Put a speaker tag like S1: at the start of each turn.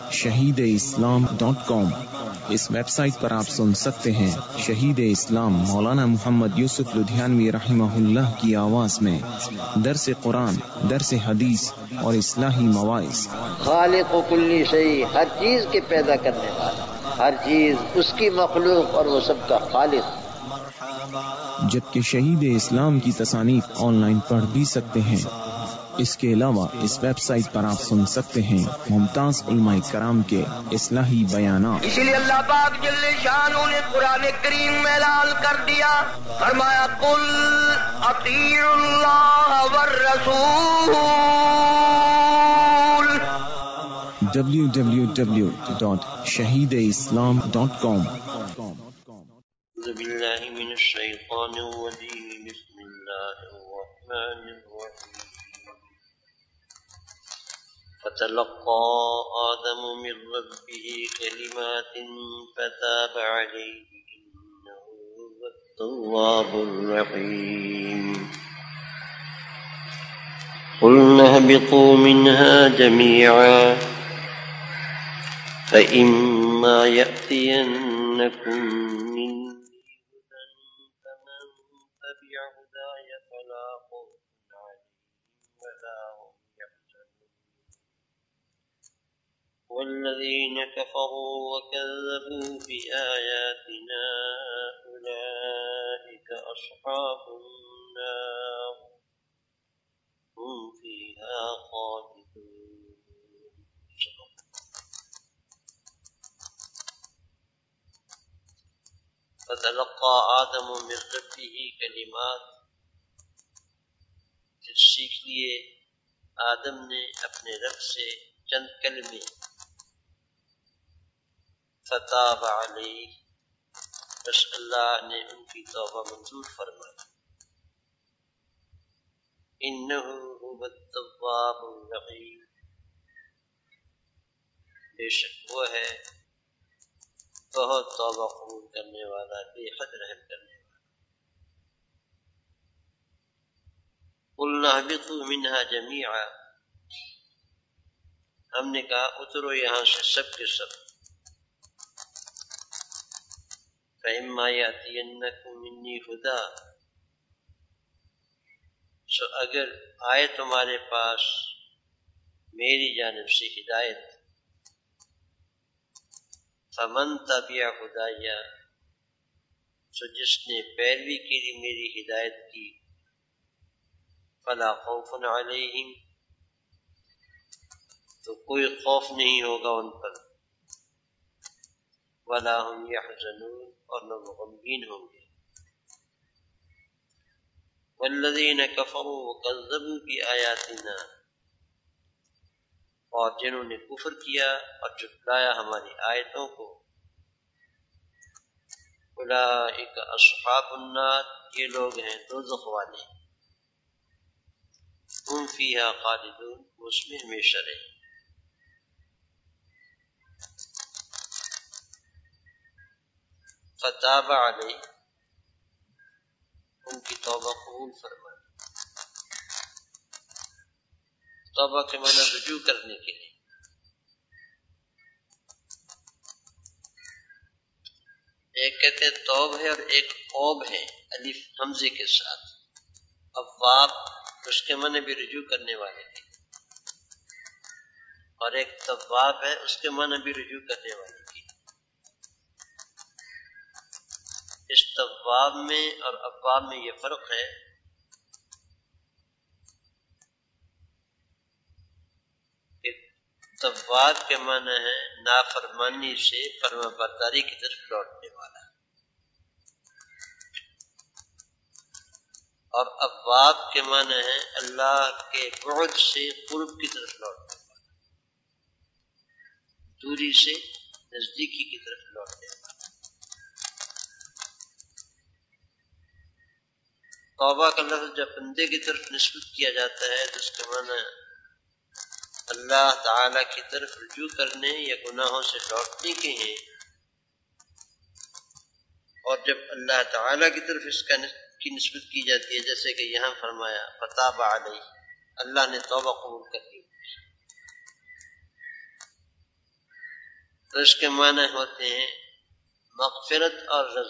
S1: shahideislam.com۔ اس web site پر آپ سن سکتے ہیں شہید اسلام مولانا محمد یوسف لدھیانوی رحمہ اللہ کی آواز میں درس قرآن، درس حدیث اور اصلاحی مواعظ۔
S2: خالق و کلی شیء، ہر چیز کے پیدا کرنے والا، ہر چیز اس کی مخلوق اور وہ سب کا خالق۔
S1: جبکہ شہید اسلام کی تصانیف آن لائن پڑھ بھی سکتے ہیں۔ اس کے علاوہ اس ویب سائٹ پر آپ سن سکتے ہیں ممتاز علماء کرام کے اصلاحی بیانات۔
S3: اسی لیے اللہ پاک جل شانہ نے قرآن کریم میں اعلان کر دیا، فرمایا قل اطیعوا اللہ والرسول۔
S1: www.shahideislam.com۔
S4: اعوذ باللہ من الشیطان الرجیم، بسم اللہ الرحمن الرحیم۔ فتلقى آدم من ربه كلمات فتاب عليه إنه هو التواب الرحيم۔ قلنا اهبطوا منها جميعا فإما يأتينكم مني هدى فمن تبع هداي فلا خوف عليهم ولا هم يحزنون، والذين كفروا وكذبوا بآياتنا أولئك أصحاب النار هم فيها خالدون۔ فتلقى آدم من ربه کلمات، پھر سیکھ لیے آدم نے اپنے رب سے چند کلمے، فتاب علیہ، بس اللہ نے ان کی توبہ منظور فرمائی، انہ هو التواب الرحیم، بے شک وہ ہے بہت توبہ قبول کرنے والا، بے حد رحم کرنے والا۔ قلنا اهبطوا منها جميعا، ہم نے کہا اترو یہاں سے سب کے سب، فإما يأتينكم مني هدى، سو اگر آئے تمہارے پاس میری جانب سے ہدایت، فمن تبع ہدایا، سو جس نے پیروی کی میری ہدایت کی، فلا خوف علیہم، تو کوئی خوف نہیں ہوگا ان پر، ولا هم يحزنون، اور نہ وہ غمگین ہوں گے، والذین کفروا وکذبوا بآیاتنا، اور جنہوں نے کفر کیا اور جھٹلایا ہماری آیتوں کو، اولئک اصحاب النار، یہ لوگ ہیں دوزخ والے، ہم فیہا خالدون، وہ اس میں ہمیشہ رہیں۔ فتاب علیہ، ان کی توبہ قبول فرمائی، توبہ کے معنی رجوع کرنے کے لیے، ایک کہتے ہیں توب ہے اور ایک اوب ہے، الف حمزے کے ساتھ، اواب اس کے معنی بھی رجوع کرنے والے تھے، اور ایک تواب ہے اس کے معنی بھی رجوع کرنے والے تھے۔ اس تواب میں اور اواب میں یہ فرق ہے کہ تواب کے معنی ہے نافرمانی سے فرما برداری کی طرف لوٹنے والا، اور اواب کے معنی ہے اللہ کے بعد سے قرب کی طرف لوٹنے والا، دوری سے نزدیکی کی طرف لوٹنے والا۔ توبہ کا لفظ جب بندے کی طرف نسبت کیا جاتا ہے تو اس کے معنی اللہ تعالی کی طرف رجوع کرنے یا گناہوں سے لوٹنے کے ہیں، اور جب اللہ تعالی کی طرف اس کی نسبت کی جاتی ہے، جیسے کہ یہاں فرمایا فتاب علیہ، اللہ نے توبہ قبول کر لی، تو اس کے معنی ہوتے ہیں مغفرت اور رضا۔